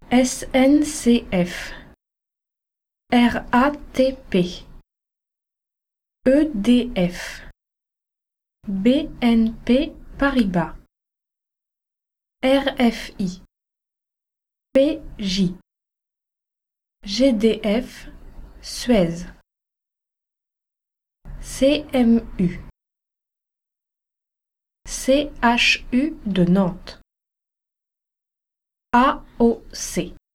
SNCF, RATP, EDF, BNP Paribas, RFI, PJ, GDF, Suez, CMU, CHU de Nantes, AOC.